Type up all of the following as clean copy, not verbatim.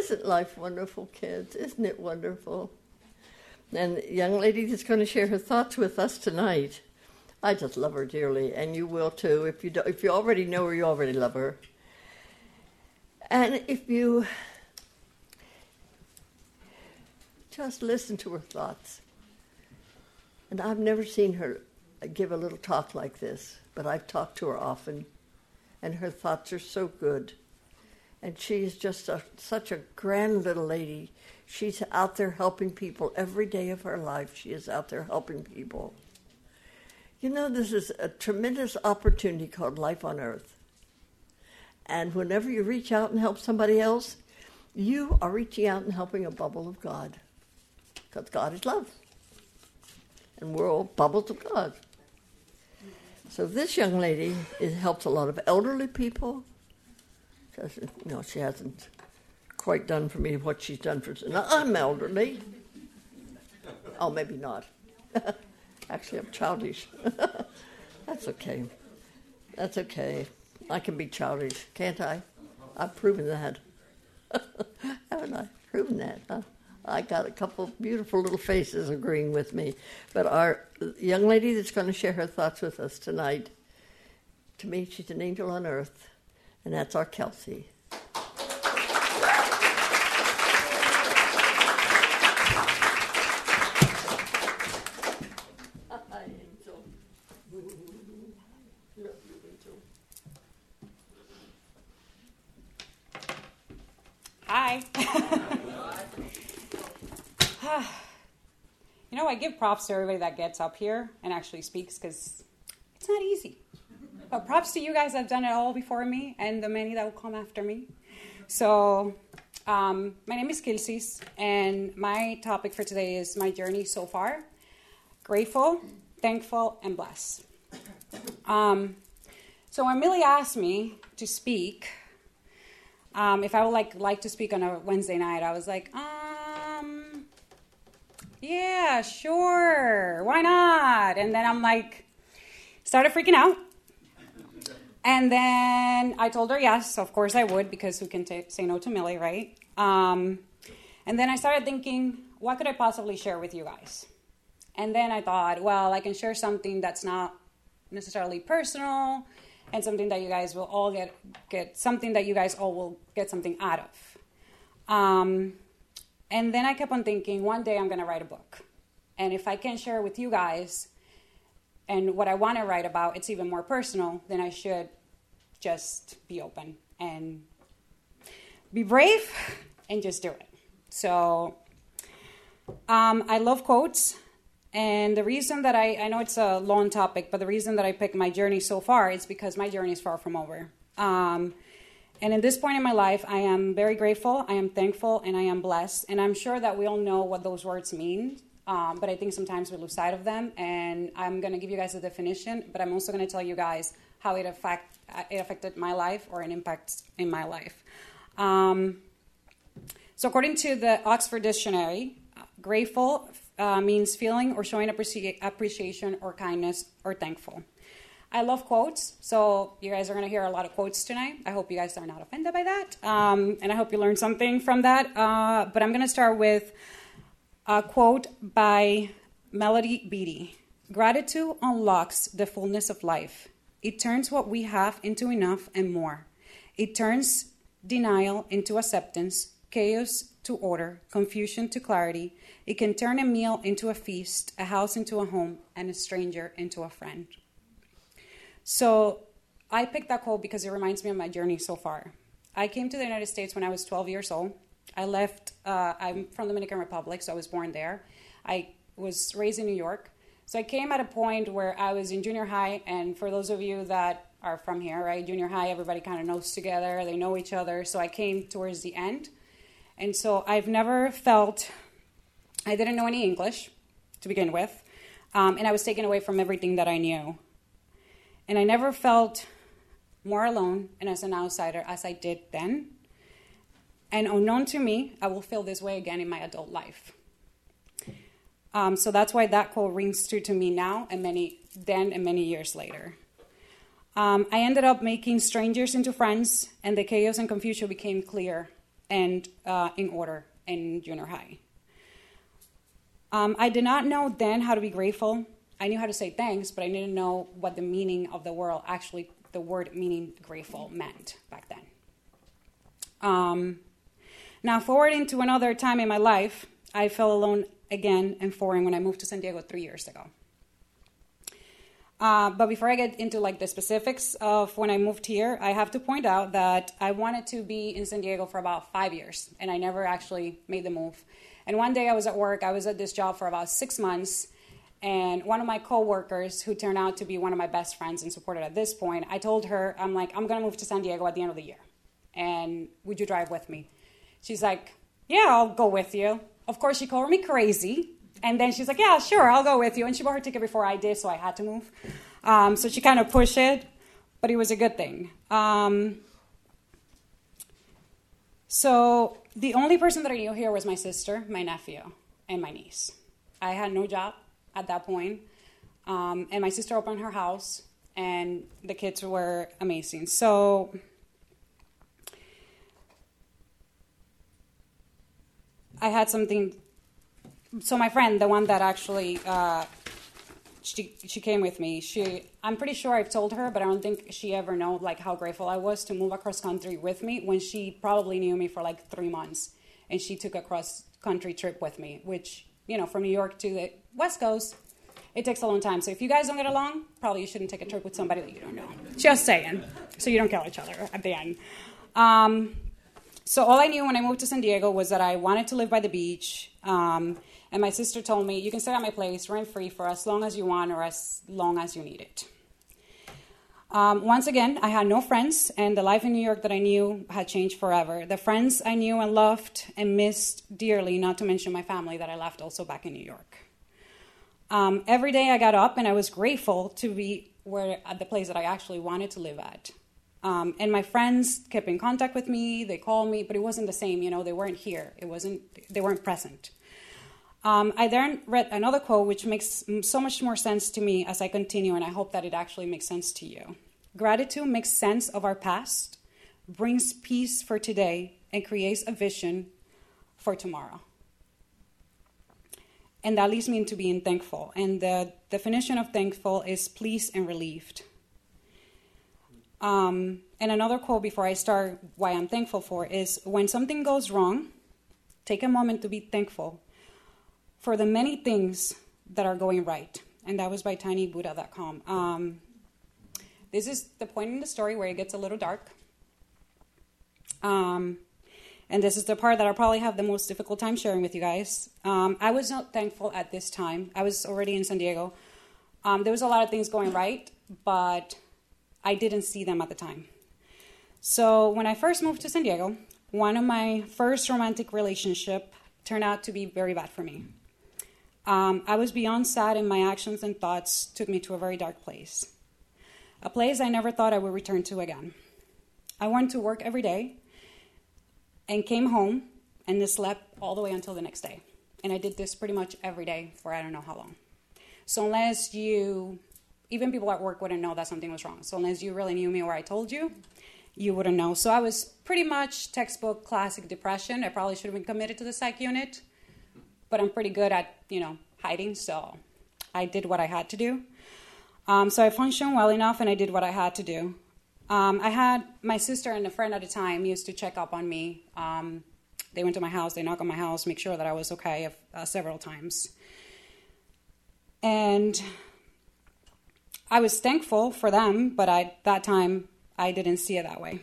Isn't life wonderful, kids? Isn't it wonderful? And the young lady that's going to share her thoughts with us tonight, I just love her dearly, and you will too. If you already know her, you already love her. And if you just listen to her thoughts. And I've never seen her give a little talk like this, but I've talked to her often, and her thoughts are so good. And she is just such a grand little lady. She's out there helping people every day of her life. She is out there helping people. You know, this is a tremendous opportunity called life on earth. And whenever you reach out and help somebody else, you are reaching out and helping a bubble of God. Because God is love. And we're all bubbles of God. So this young lady helps a lot of elderly people. She hasn't quite done for me what she's done for... Now, I'm elderly. Oh, maybe not. Actually, I'm childish. That's okay. That's okay. I can be childish, can't I? I've proven that. Haven't I? Proven that, huh? I got a couple of beautiful little faces agreeing with me. But our young lady that's going to share her thoughts with us tonight, to me, she's an angel on earth, and that's our Kelsey. Hi. You know, I give props to everybody that gets up here and actually speaks because it's not easy. But props to you guys that have done it all before me and the many that will come after me. So, my name is Kilsis, and my topic for today is my journey so far. Grateful, thankful, and blessed. So when Millie asked me to speak, if I would like to speak on a Wednesday night, I was like, yeah, sure, why not? And then I'm like, started freaking out. And then I told her yes, of course I would, because who can say no to Millie, right? And then I started thinking, what could I possibly share with you guys? And then I thought, well, I can share something that's not necessarily personal, and something that you guys will all get something that you guys all will get something out of. And then I kept on thinking, one day I'm going to write a book. And if I can share with you guys and what I want to write about, it's even more personal, then I should just be open and be brave and just do it. So I love quotes. And the reason that I know it's a long topic, but the reason that I picked my journey so far is because my journey is far from over. And in this point in my life, I am very grateful, I am thankful, and I am blessed. And I'm sure that we all know what those words mean, but I think sometimes we lose sight of them. And I'm going to give you guys a definition, but I'm also going to tell you guys how it affected my life, or an impact in my life. So according to the Oxford Dictionary, grateful means feeling or showing appreciation or kindness or thankful. I love quotes, so you guys are going to hear a lot of quotes tonight. I hope you guys are not offended by that, and I hope you learned something from that. But I'm going to start with a quote by Melody Beattie. Gratitude unlocks the fullness of life. It turns what we have into enough and more. It turns denial into acceptance, chaos to order, confusion to clarity. It can turn a meal into a feast, a house into a home, and a stranger into a friend. So I picked that quote because it reminds me of my journey so far. I came to the United States when I was 12 years old. I left, I'm from the Dominican Republic, so I was born there. I was raised in New York. So I came at a point where I was in junior high, and for those of you that are from here, right, junior high, everybody kind of knows together, they know each other. So I came towards the end. And so I've never felt, I didn't know any English to begin with, and I was taken away from everything that I knew. And I never felt more alone and as an outsider as I did then. And unknown to me, I will feel this way again in my adult life. So that's why that quote rings true to me now and many years later. I ended up making strangers into friends, and the chaos and confusion became clear. and in order in junior high. I did not know then how to be grateful. I knew how to say thanks, but I didn't know what the meaning of the word, actually the word meaning grateful, meant back then. Now, forwarding to another time in my life, I felt alone again and foreign when I moved to San Diego 3 years ago. But before I get into like the specifics of when I moved here, I have to point out that I wanted to be in San Diego for about 5 years, and I never actually made the move. And one day I was at work. I was at this job for about 6 months, and one of my coworkers, who turned out to be one of my best friends and supported at this point, I told her, I'm like, I'm going to move to San Diego at the end of the year, and would you drive with me? She's like, yeah, I'll go with you. Of course, she called me crazy. And then she's like, yeah, sure, I'll go with you. And she bought her ticket before I did, so I had to move. So she kind of pushed it, but it was a good thing. So the only person that I knew here was my sister, my nephew, and my niece. I had no job at that point. And my sister opened her house, and the kids were amazing. So I had something. So my friend, the one that actually, she came with me. I'm pretty sure I've told her, but I don't think she ever know like how grateful I was to move across country with me when she probably knew me for like 3 months, and she took a cross country trip with me, which, you know, from New York to the West Coast, it takes a long time. So if you guys don't get along, probably you shouldn't take a trip with somebody that you don't know. Just saying, so you don't kill each other at the end. So all I knew when I moved to San Diego was that I wanted to live by the beach. And my sister told me, you can stay at my place rent-free for as long as you want or as long as you need it. Once again, I had no friends, and the life in New York that I knew had changed forever. The friends I knew and loved and missed dearly, not to mention my family that I left also back in New York. Every day I got up and I was grateful to be at the place that I actually wanted to live at. And my friends kept in contact with me, they called me, but it wasn't the same, you know, they weren't here. They weren't present. I then read another quote which makes so much more sense to me as I continue, and I hope that it actually makes sense to you. Gratitude makes sense of our past, brings peace for today, and creates a vision for tomorrow. And that leads me into being thankful. And the definition of thankful is pleased and relieved. And another quote before I start why I'm thankful for is, when something goes wrong, take a moment to be thankful for the many things that are going right. And that was by tinybuddha.com. This is the point in the story where it gets a little dark. And this is the part that I'll probably have the most difficult time sharing with you guys. I was not thankful at this time. I was already in San Diego. There was a lot of things going right, but I didn't see them at the time. So when I first moved to San Diego, one of my first romantic relationship turned out to be very bad for me. I was beyond sad, and my actions and thoughts took me to a very dark place. A place I never thought I would return to again. I went to work every day and came home and just slept all the way until the next day. And I did this pretty much every day for I don't know how long. So unless even people at work wouldn't know that something was wrong. So unless you really knew me or I told you, you wouldn't know. So I was pretty much textbook classic depression. I probably should have been committed to the psych unit, but I'm pretty good at, hiding. So I did what I had to do. So I functioned well enough, and I did what I had to do. I had my sister and a friend at the time used to check up on me. They went to my house, they knocked on my house, make sure that I was okay several times. And I was thankful for them, but at that time, I didn't see it that way.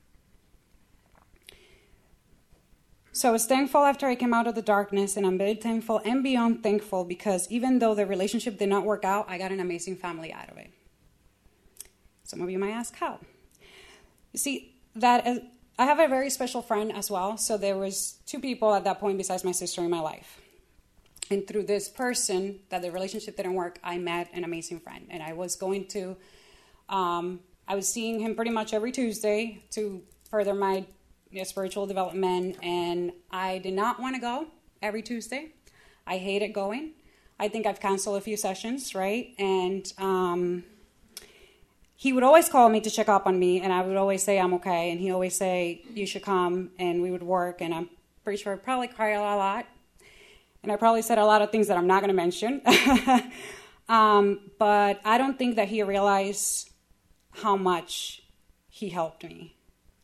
So I was thankful after I came out of the darkness, and I'm very thankful and beyond thankful because even though the relationship did not work out, I got an amazing family out of it. Some of you might ask how. You see, I have a very special friend as well, so there was 2 people at that point besides my sister in my life. And through this person, that the relationship didn't work, I met an amazing friend. And I was I was seeing him pretty much every Tuesday to further my spiritual development. And I did not want to go every Tuesday. I hated going. I think I've canceled a few sessions, right? And he would always call me to check up on me, and I would always say I'm okay, and he always say, you should come, and we would work, and I'm pretty sure I probably cried a lot, and I probably said a lot of things that I'm not going to mention, but I don't think that he realized how much he helped me.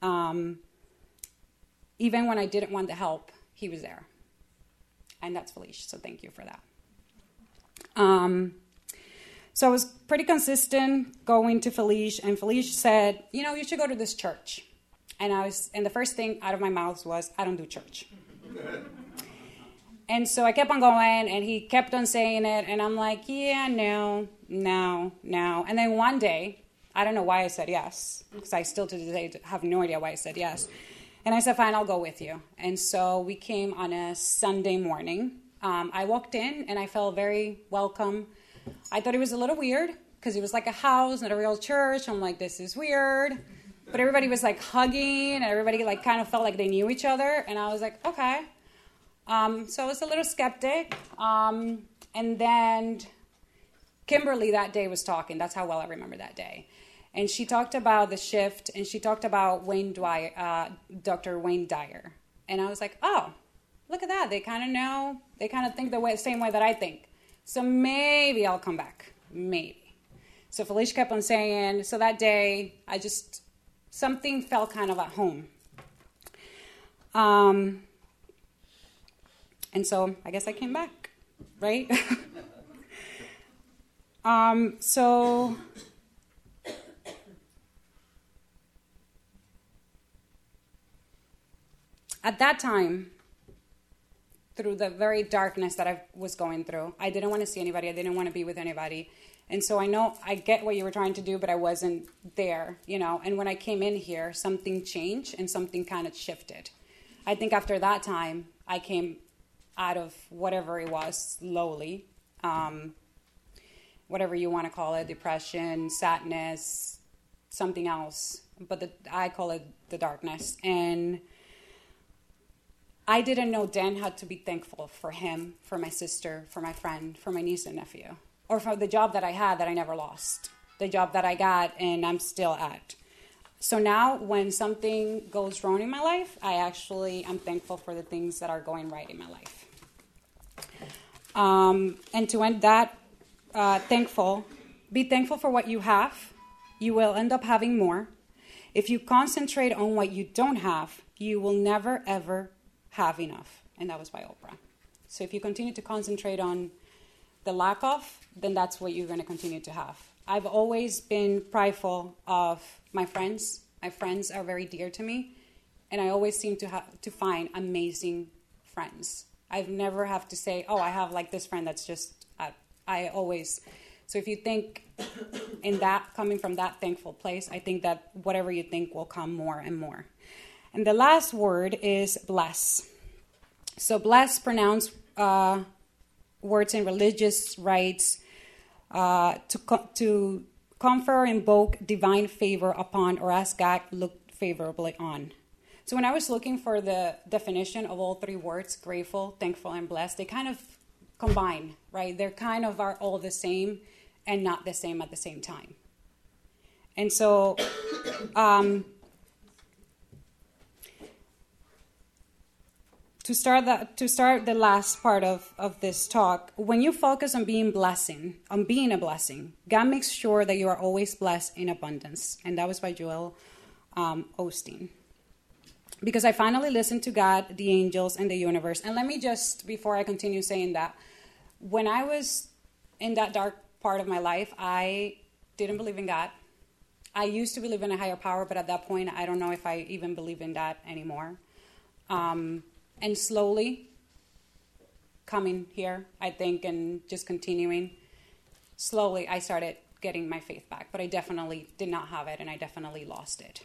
Even when I didn't want the help, he was there. And that's Felice, so thank you for that. So I was pretty consistent going to Felice, and Felice said, you should go to this church. And the first thing out of my mouth was, I don't do church. And so I kept on going, and he kept on saying it, and I'm like, yeah, no. And then one day, I don't know why I said yes, because I still to this day have no idea why I said yes. And I said, fine, I'll go with you. And so we came on a Sunday morning. I walked in, and I felt very welcome. I thought it was a little weird, because it was like a house, not a real church. I'm like, this is weird. But everybody was like hugging, and everybody like kind of felt like they knew each other. And I was like, okay. So I was a little skeptic. And then Kimberly that day was talking. That's how well I remember that day. And she talked about the shift, and she talked about Dr. Wayne Dyer. And I was like, oh, look at that. They kind of know. They kind of think the same way that I think. So maybe I'll come back. Maybe. So Felicia kept on saying, so that day, something felt kind of at home. And so I guess I came back, right? So at that time, through the very darkness that I was going through, I didn't want to see anybody. I didn't want to be with anybody. And so I get what you were trying to do, but I wasn't there, And when I came in here, something changed and something kind of shifted. I think after that time, I came out of whatever it was slowly, whatever you want to call it, depression, sadness, something else. But I call it the darkness. And I didn't know Dan had to be thankful for him, for my sister, for my friend, for my niece and nephew, or for the job that I had that I never lost, the job that I got and I'm still at. So now when something goes wrong in my life, I'm thankful for the things that are going right in my life. And to end that, be thankful for what you have. You will end up having more. If you concentrate on what you don't have, you will never, ever have enough. And that was by Oprah. So if you continue to concentrate on the lack of, then that's what you're going to continue to have. I've always been prideful of my friends. My friends are very dear to me, and I always seem to find amazing friends. I've never have to say, oh, I have like this friend that's just, so if you think in that, coming from that thankful place, I think that whatever you think will come more and more. And the last word is bless. So bless, pronounce words in religious rites to confer or invoke divine favor upon or ask God look favorably on. So when I was looking for the definition of all three words, grateful, thankful, and blessed, they kind of combine, right? They're kind of are all the same and not the same at the same time. And so to start the last part of this talk, when you focus on being a blessing, God makes sure that you are always blessed in abundance. And that was by Joel Osteen. Because I finally listened to God, the angels, and the universe. And let me just, before I continue saying that, when I was in that dark part of my life, I didn't believe in God. I used to believe in a higher power, but at that point, I don't know if I even believe in that anymore. And slowly coming here, I think, and just continuing, slowly I started getting my faith back. But I definitely did not have it, and I definitely lost it.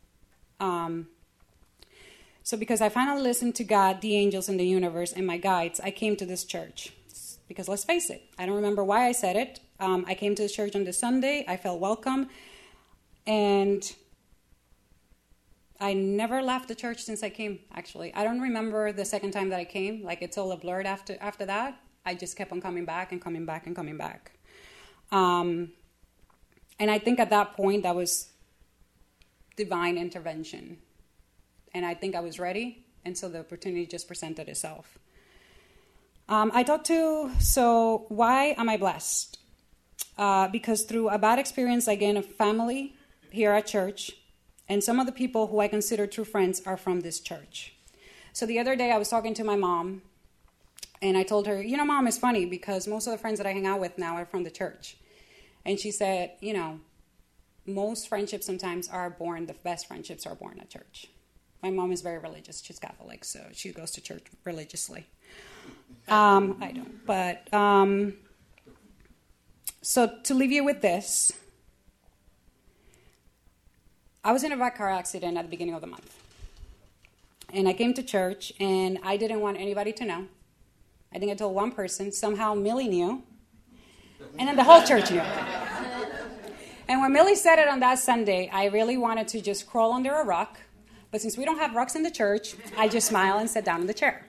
So because I finally listened to God, the angels, and the universe, and my guides, I came to this church. Because let's face it, I don't remember why I said it. I came to the church on this Sunday. I felt welcome. And I never left the church since I came, actually. I don't remember the second time that I came. Like, it's all a blur after that. I just kept on coming back and coming back and coming back. And I think at that point, that was divine intervention. And I think I was ready, and so the opportunity just presented itself. So why am I blessed? Because through a bad experience, I gained a family here at church, and some of the people who I consider true friends are from this church. So the other day, I was talking to my mom, and I told her, Mom, it's funny because most of the friends that I hang out with now are from the church. And she said, most friendships sometimes the best friendships are born at church. My mom is very religious. She's Catholic, so she goes to church religiously. I don't. But, so to leave you with this, I was in a bad car accident at the beginning of the month. And I came to church, and I didn't want anybody to know. I think I told one person. Somehow Millie knew. And then the whole church knew. And when Millie said it on that Sunday, I really wanted to just crawl under a rock. But since we don't have rocks in the church, I just smiled and sat down in the chair.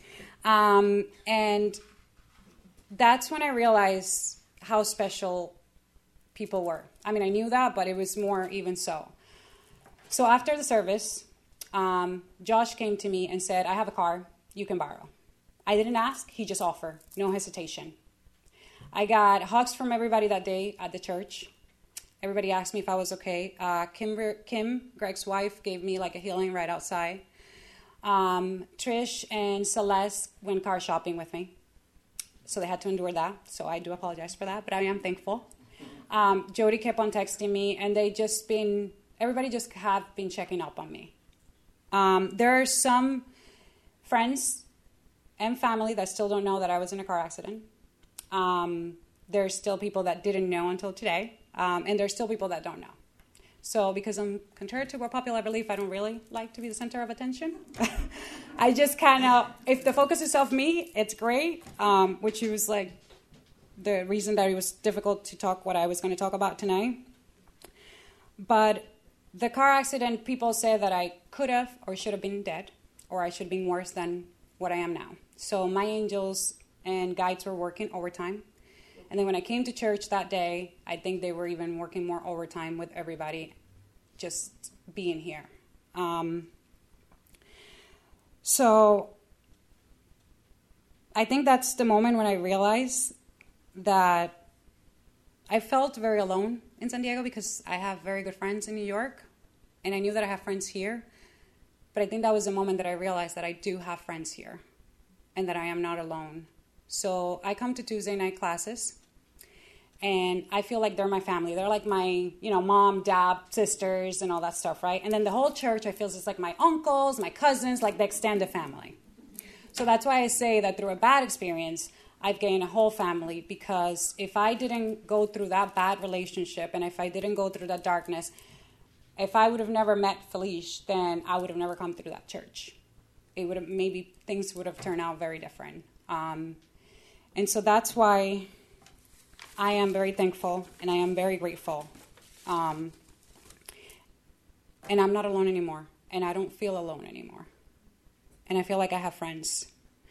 And that's when I realized how special people were. I mean, I knew that, but it was more even so. So after the service, Josh came to me and said, I have a car, you can borrow. I didn't ask, he just offered, no hesitation. I got hugs from everybody that day at the church. Everybody asked me if I was okay. Kim, Greg's wife, gave me like a healing right outside. Trish and Celeste went car shopping with me. So they had to endure that. So I do apologize for that, but I am thankful. Jody kept on texting me, and everybody just have been checking up on me. There are some friends and family that still don't know that I was in a car accident. There's still people that didn't know until today. And there's still people that don't know. So because I'm contrary to more popular belief, I don't really like to be the center of attention. I just kind of, if the focus is off me, it's great, which was like the reason that it was difficult to talk what I was going to talk about tonight. But the car accident, people say that I could have or should have been dead, or I should have been worse than what I am now. So my angels and guides were working overtime. And then when I came to church that day, I think they were even working more overtime with everybody just being here. So I think that's the moment when I realized that I felt very alone in San Diego because I have very good friends in New York. And I knew that I have friends here. But I think that was the moment that I realized that I do have friends here and that I am not alone. So I come to Tuesday night classes. And I feel like they're my family. They're like my, mom, dad, sisters, and all that stuff, right? And then the whole church, I feel is like my uncles, my cousins, like the extended family. So that's why I say that through a bad experience, I've gained a whole family. Because if I didn't go through that bad relationship, and if I didn't go through that darkness, if I would have never met Felice, then I would have never come through that church. Maybe things would have turned out very different. And so that's why I am very thankful, and I am very grateful. And I'm not alone anymore, and I don't feel alone anymore. And I feel like I have friends.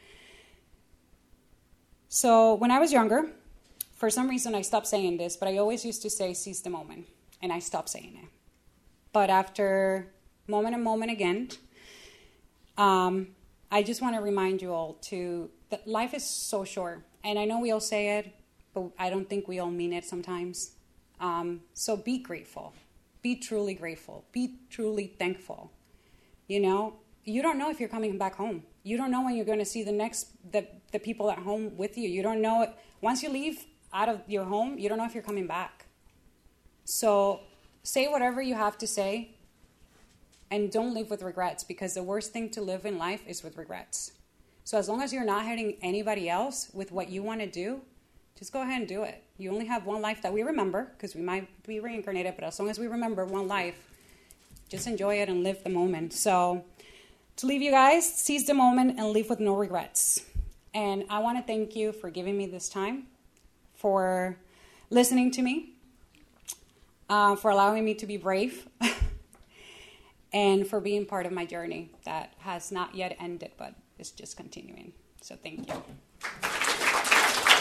So when I was younger, for some reason I stopped saying this, but I always used to say, seize the moment, and I stopped saying it. But after moment and moment again, I just want to remind you all that life is so short. And I know we all say it, but I don't think we all mean it sometimes. So be grateful. Be truly grateful. Be truly thankful. You don't know if you're coming back home. You don't know when you're going to see the people at home with you. You don't know. Once you leave out of your home, you don't know if you're coming back. So say whatever you have to say, and don't live with regrets, because the worst thing to live in life is with regrets. So as long as you're not hurting anybody else with what you want to do, just go ahead and do it. You only have one life that we remember, because we might be reincarnated, but as long as we remember one life, just enjoy it and live the moment. So to leave you guys, seize the moment and live with no regrets. And I want to thank you for giving me this time, for listening to me, for allowing me to be brave, and for being part of my journey that has not yet ended, but is just continuing. So thank you.